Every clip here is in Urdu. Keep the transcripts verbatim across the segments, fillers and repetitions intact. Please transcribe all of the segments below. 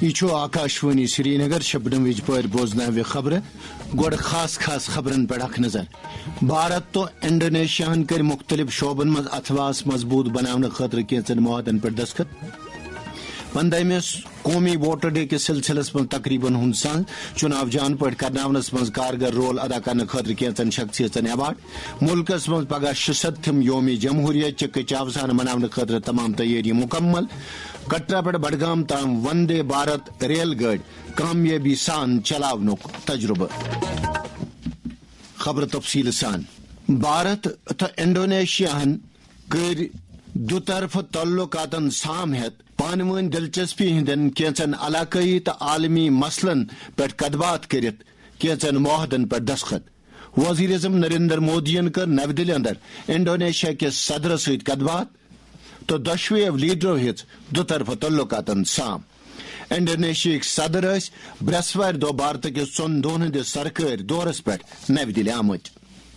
یہ آکاشوانی سری نگر شبنم وج پور بوزنہ خبر گوڑ خاص خاص خبرن پہ اخ نظر بھارت تو انڈونیشیا کر مختلف شعبن مز اتھواس مضبوط بنانے خاطر کینچن معاہدن پہ دستخط پندہمس قومی ووٹر ڈے کے سلسلس من تقریباً ہند سان چناو جان پہ کرناونس من کارگر رول ادا کرنے خاطر کینچن شخصیتن ایوارڈ ملکس من پگہ شستم یوم جمہوریہ چکہ چاو سان منانے خاطر تمام تیاری مکمل کٹرا پہ بڈگام تام وندے بھارت ریل گاڑی کامیابی سان چلاونک تجربہ خبر تفصیل سان بھارت تو انڈونیشیا کر دو طرف تعلقاتن سام ہت پانون دلچسپی ہندن کینچن علاقائی تو عالمی مسلن پہ کدبات کرت کینچن معاہدن پر دستخط وزیر اعظم نریندر مودین کر نو دلی اندر انڈونیشیا کے صدر ست کدبات تو دشویو لیڈرو ہز دو طرف تعلقاتن سام انڈونیشیا صدر اس برسوار دو بھارت کے ژون دون ہندس سرکاری دورس پہ نو دلی آمت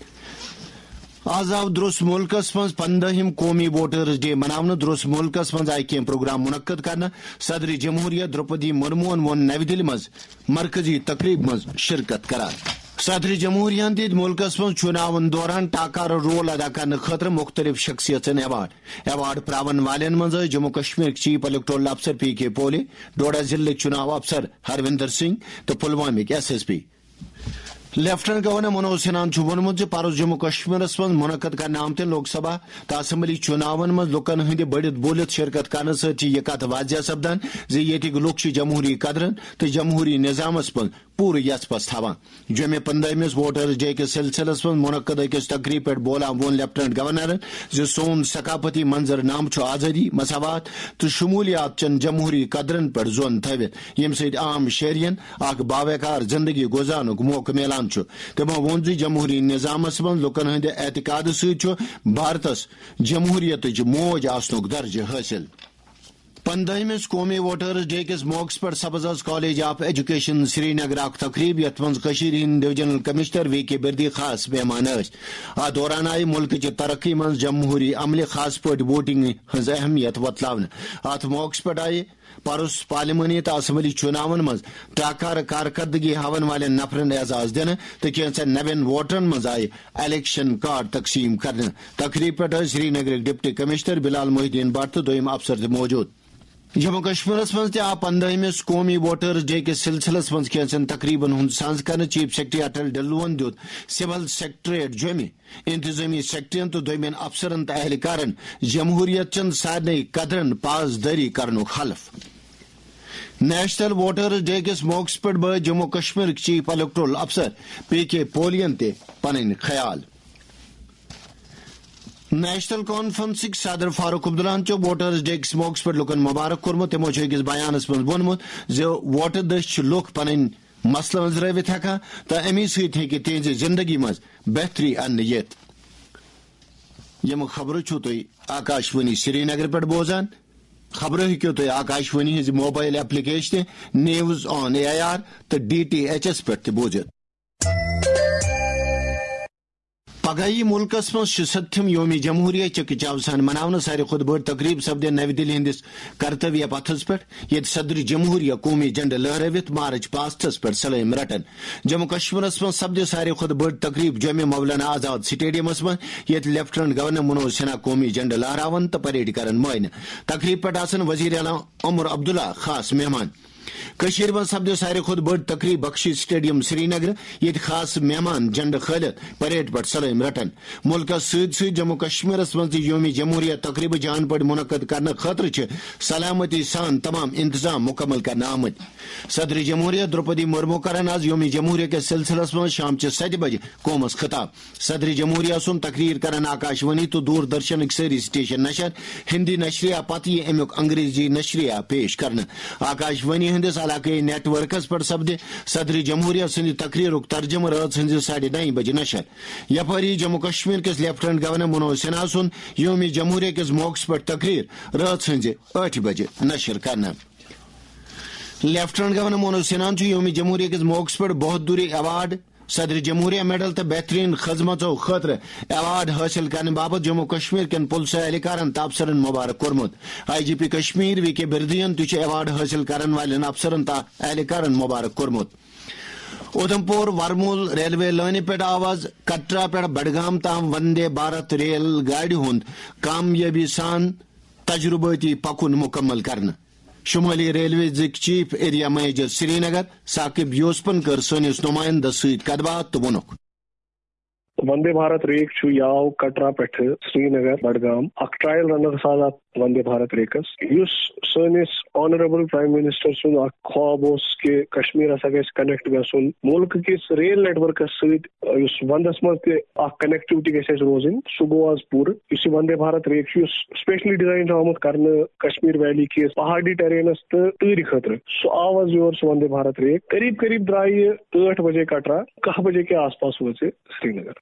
آز آو درست ملکس من پندہم قومی ووٹرز ڈے مناونہ درست ملکس من آئی کینٛہہ پروگرام منعقد کرنا صدر جمہوریہ درپدی مرمون وون نو دلی مز مرکزی تقریب مز شرکت کران صدر جمہوریہ دت ملکس من چناون دوران ٹاکار رول ادا کرنے خاطر مختلف شخصیتن ایوارڈ ایوارڈ پراون والن مز جموں کشمیر چیف الیکٹورل افسر پی کے پولے ڈوڈا ضلع چناو افسر ہروندر سنگھ تو پلوامک S S P lieutenant governor Manoj سنہان وونمت پروس جموں کشمیرس من منعقد کرنے آمت لوک سبھا تو اسمبلی چناون من لکن ہند بڑھت بولت شرکت کرنے ست یہ کت واضح سپدان زِ ییٚتِکۍ لوک چھ جمہوری قدرن تو جمہوری نظامس من پور یس پس تھوان جمع پندہمس ووٹرز ڈے کس سلسلس من منعقد اکس تقریب پہ بولان وون لیفٹنٹ گورنر زِ سون ثقافتی منظر نام چھ آزادی مساوات تو شمولیات چن جمہوری قدرن پہ زون تھوت یم سۭتۍ عام شہرین اخ باوقار زندگی گزارنک موقع ملان تمو وون زِ جمہوری نظامس من لکن ہند اعتقاد ست بھارتس جمہوریت موج آسنک درجہ حاصل پندہمس قومی ووٹرز ڈے کس موقع پر سبز college of education Srinagar اخ تقریب یت من ہند ڈویژنل کمشنر وی کے بردی خاص مہمان ٲسۍ اتھ دوران آئی ملک چہ ترقی من جمہوری عملہ خاص پٲٹھۍ ووٹنگ ہز اہمیت وتلاونہٕ اتھ موقع پہ آئی پروس پارلیمانی تو اسمبلی چناون مز ٹاکار کارکردگی ہاون والن نفرن اعزاز دن تو کینچن نوین ووٹرن مز آئی الیکشن کارڈ تقسیم کرنے تقریب پہ Srinagar deputy commissioner Bilal Mohiuddin Bhat تو دویم افسر تہ موجود جموں کشمیرس من تہ آو پندہمس قومی ووٹرز ڈے کس سلسلس من کینچن تقریباً ہند ساز کرنے چیف سیکرٹری اٹل ڈلون دیت سول سیکٹریٹ جومہ انتظامی سیکٹرین تو دویمین افسرن تو اہلکارن جمہوریت چن سارے قدرن پاسداری کرنک حلف نیشنل ووٹرز ڈے کس موقع پہ بٲے جموں کشمیر چیف الیکٹورل افسر پی کے پولین تہ پنن خیال نیشنل کانفرنسک صدر فاروق عبداللہ چو ووٹرز ڈے کس موقع پہ لکن مبارک کورمت تمو أکس بیانس من وونمت زِ ووٹر دٔسۍ لُکھ پنٕنۍ مسلہٕ أنٛزرٲوِتھ ہٮ۪کان تہٕ امی سۭتۍ ہیٚکہِ تِہنٛزِ زندگی منٛز بہتری اننہٕ یِتھ یِم خبرٕ چھِو تُہۍ آکاشوانی سری نگر پٮ۪ٹھ بوزان خبرٕ ہیٚکِو تُہۍ آکاشوانی ہٕنٛزِ موبایل ایپلِکیشنہِ نیوز آن اے آر تہٕ ڈی ٹی ایچ ایس پٮ۪ٹھ تہِ بوٗزِتھ پگہی ملکس من شستم یوم جمہوریہ چکہ چاو سان مناونہ ساروی کھت بڑ تقریب سپدے نو دلی ہندس کرتویہ پتھس پہ یت صدر جمہوریہ قومی جنڈ لہرٲوِتھ مارچ پاسٹس پہ سلام رٹان جموں کشمیرس من سپدے ساروی کھت بڑ تقریب جمع مولانا آزاد سٹیڈیمس من یت لیفٹنٹ گورنر منوج سنہا قومی جنڈ لہراون تو پریڈ کران معائنہ تقریب پہ آسن وزیر اعلیٰ عمر عبداللہ خاص مہمان کشیر من سپدو ساروی کھت بڑ تقریب بخشی سٹیڈیم سری نگر یت خاص مہمان جنڈ کھلت پریڈ پہ سلام رٹان ملکس ست ست جموں کشمیرس من یوم جمہوریہ تقریب جان پہ منعقد کرنے خاطر سلامتی سان تمام انتظام مکمل کرنے آمت صدر جمہوریہ درپدی مرمو کران آز یوم جمہوریہ کے سلسلس من شام چہ ست بجے قومس خطاب صدر جمہوریہ سن تقریر کران آکاشوانی تو دور درشن ساری سٹیشن نشر ہندی نشریہ پتہ یہ امیک انگریزی نشریہ پیش کرنے آکاشوانی ہندس علاقائی نیٹ ورکس پر سپدے صدر جمہوریہ سند تقریر ترجمہ رات ہز ساڑھے نائن بجے نشر یپاری جموں کشمیر کس لیفٹنٹ گورنر منوج سنہا سن یوم جمہوریہ کس موقع پر تقریر رات ہز آٹھ بجے نشر کرنا لیفٹنٹ گورنر منوج سنہا یوم جمہوریہ کس موقع پر بہادری ایوارڈ صدر جمہوریہ میڈل تو بہترین خدمتوں خاطر ایوارڈ حاصل کرنے بابت جموں کشمیر کن پولیس اہلکارن تو افسرن مبارک کورمت آئی جی پی کشمیر وی کے بردین تہ ایوارڈ حاصل کرن والن افسرن تو اہلکارن مبارک کورمت ادھمپور ورمول ریلوے لانہ پہ آواز کٹرا پہ بڈگام تام وندے بھارت ریل گاڑی ہند کامیابی سان تجرباتی پکن مکمل کرنا شمالی ریلوے زک chief area manager Srinagar Saqib یوسپن کر سنس نمائندہ ست کت بات تو وونک وندے بھارت ریک یاو کٹرا پہ سری نگر بڈگام اخ ٹرائل رنر سا وندے بھارت ریکس اس سنس آنریبل پرائم منسٹر سن اخ خواب اس کہ کشمیر ہسا گھس کنیکٹ گھن ملک کس ریل نیٹ ورکس ست وندس مز تہ اخ کنیکٹیوٹی گھس روزن سہ گو آز پور اس Vande Bharat rake specially design آمت کرنے کشمیر ویلی کس پہاڑی ٹرینس تو تۭرِ خاطر سہ آو آز یور سہ وندے بھارت ریک قریب قریب درائے ٲٹھ بجے کٹرا کاہ بجے کے آس پاس وٲژ Srinagar.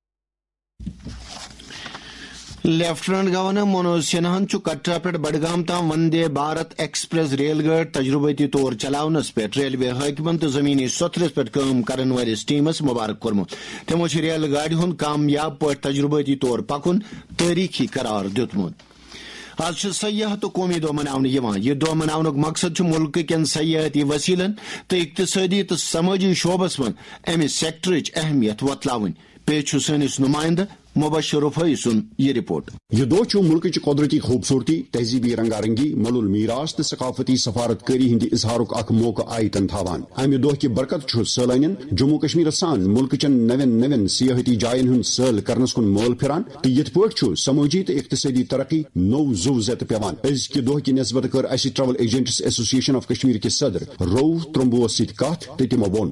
Lieutenant governor Manoj سنہاہن کٹرا پہ بڈگام تام وندے بھارت ایکسپریس ریل گاڑی تجرباتی طور چلاونس پہ ریلوے حاکمن تو زمینی سترس پہ کام کرن والس ٹیمس مبارک کورمت تمو ریل گاڑی ہند کامیاب پہ تجرباتی طور پکن تاریخی قرار دیتمت آج سیاحت قومی دہ منانے یہ دہ مناؤن مقصد ملک کن سیاحتی وسیلن تو اقتصادی تو سماجی شعبس من امہ سیکٹرچ اہمیت وتلاون پیش سنس نمائندہ مبشر رفائی سن یہ رپورٹ. یہ دہ چھ ملک قدرتی خوبصورتی تہذیبی رنگا رنگی ملول میراث تو ثقافتی سفارت کاری ہند اظہارک اخ موقع آیتن تھاوان. امہ دہ کہ برکت چھ سیلانین جموں کشمیر سان ملک چن نوین نوین سیاحتی جائن ہند سیل کرنس کن مول پھران تو یت پہ سماجی تو اقتصادی ترقی نو زو زت پیوان. از کہ دہ کہ نسبت کر اس travel agents association of Kashmir کے صدر رو ترمبوس ست کت تو تمو وون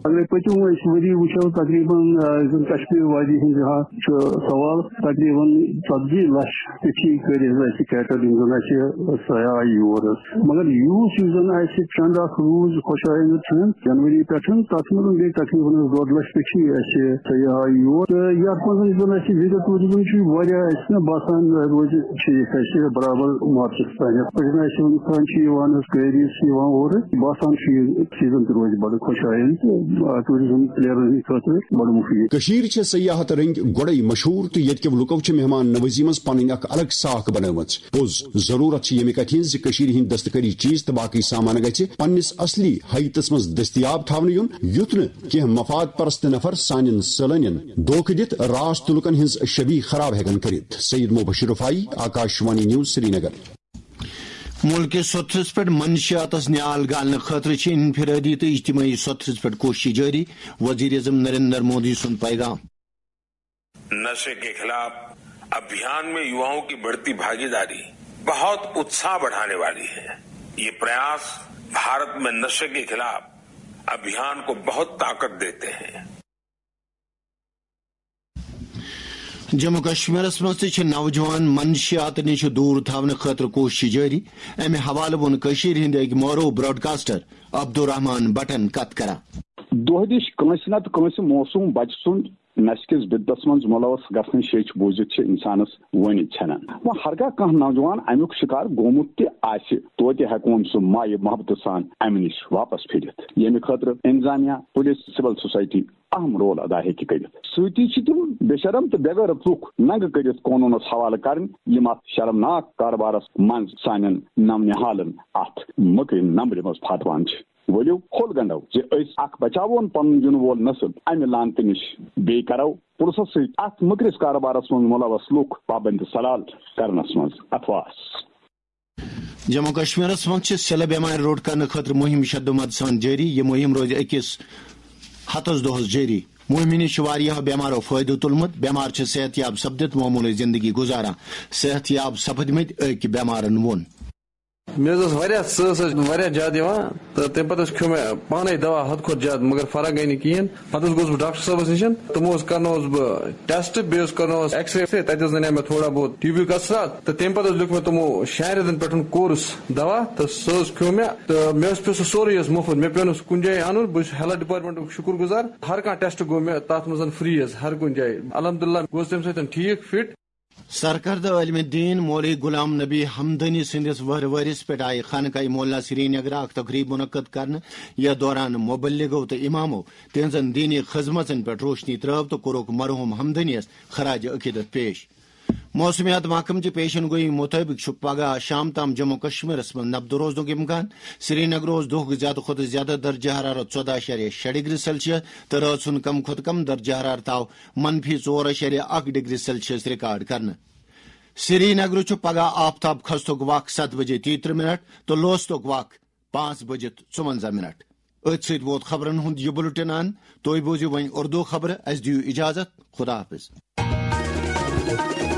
تقریباً ژتجی لچھ تھی کر سیاح یور مگر یوس زن ٹرینڈ اخ روز خوشائن جنوری پہ تر مز گئی تقریباً ڈوڑ لچھ تھی سیاح یور یتھ مز زن وزٹ ٹورزم باسان روز ٹھیک برابر مارچس تان گیریز اور باسان سیزن تہ روز بڑ خوشائن ٹورزم پلیئرن ہند خاطر بڑ مفید. سیاحت رنگ گوڑے مشہور تو یہ لکو مہمان نوازی مز پن اخ الگ ساکھ بناوت. پوز ضرورت یمہ کتھ ہز ہند دستکاری چیز تو باقی سامان گھِ پنس اصلی حیتس مز دستیاب تھون یون یت نہ مفاد پرست نفر سان سیلانین دھوکہ دت راس تلکن ہز شبی خراب ہیکن کرت. Syed Mubashir Rafai Akashvani news Srinagar. ملک سترس پہ منشیات نیال گالنے خاطر انفرادی تو اجتماعی سترس پہ کوشش جاری. وزیر اعظم نریندر مودی سن پیغام. نشے کے خلاف ابھیان میں یواؤں کی بڑھتی بھاگیداری بہت اتساہ بڑھانے والی ہے. یہ پریاس بھارت میں نشے کے خلاف ابھیان کو بہت طاقت دیتے ہیں. جموں کشمیر مز نوجوان منشیات نش دور تھونے خاطر کوشش جاری. امہ حوالہ ون ہند اک معروف براڈکاسٹر عبدالرحمان بٹن کت کرا. دہ دش کنس نت کنس موسوم بچہ سند نشہ کس بدتس من ملوث گھن شیچ بوزت انسانس ون ژھنان. وہ ہرگاہ کھانا نوجوان امیک شکار گومت تہ توتہ ہیکون سہ مائع محبت سان امہ نش واپس پھرت. یمہ خاطر انتظامیہ پولیس سول سوسائٹی اہم رول ادا ہیکہ کرت. ستی تم بے شرم تو بے غیرت لوک ننگ کرت قانونس حوالہ کرن یم ات شرمناک کاربارس من سان نو نہالن ات مکر نمبر مز پھاٹوان. ولو کھول گنڈو اخ بچاون پن دن وول نسل امہ لانت نش بی کرو پرسس ست ات مکرس کاربارس من ملوث لوک پابند سلال کرنس مز اتواس. جموں کشمیر مز سیلہ بیمار روٹ کرنے خاطر مہم شدمت سان جاری. یہ مہم روز اکس ہتس دہس جاری. مہم نش بیمارو فائدہ تلمت. بیمار صحت یاب سپدت معمولی زندگی گزاران. صحت یاب سپدمت اک بیمارن وون. مے سہ زیادہ تو تمہ پتہ کھو مے پانے دوا حد کھت زیادہ مگر فرق گئی کہین. پتہ گوس بہ ڈاکٹر صاحبس نش تمو کرنوس بہ ٹیسٹ بیس کرنوس ایکس رے تتہ زنے مے تھوڑا بہت ٹی بی کثرات تو تمہ پتہ لکھ مے تمو شین ریتن پہ کورس دوا تو سہ کھو مے تو مے پہ سہ سورے مفت. مے پیو کن جائے ان بہت ہیلتھ ڈپارٹمنٹ شکر گزار. ہر کھانا ٹیسٹ گو مے تر مز فری ہر کن جائے الحمد للہ گوس تمہ سۭتۍ ٹھیک فٹ. سرکردہ عالم دین مولوی غلام نبی حمدانی سندس وہر ورس پہ آئی خانقاہ مولا سری نگر اخ تقریب منعقد کرنے یا دوران مبلغو تو امامو تہذن دینی خدمتن پہ روشنی ترو تو کورک مرحوم حمدنیس خراج عقیدت پیش. موسمیات محکمہ چہ پیشن گوئی مطابق پگہ شام تام جموں کشمیرس من نبد روزن امکان. سری نگر دہ زیادہ کھت زیادہ درجہ حرارت ژۄدہ اشاریہ شےٚ ڈگری سیلسیس تو رات سن کم کھت کم درجہ حرارت آو منفی ژور اشاریہ اکھ ڈگری سیلسیس ریکارڈ کرنے. سری نگر پگہ آفتاب کھستک وق ست بجے تیترہ منٹ تو لوستک وق پانچ بجت ژُونزہ منٹ. ات ست ووت خبرن ہند یہ بلٹن ان تھی بوزیو وۄنۍ اردو خبر. اس دیو اجازت. خدا حافظ.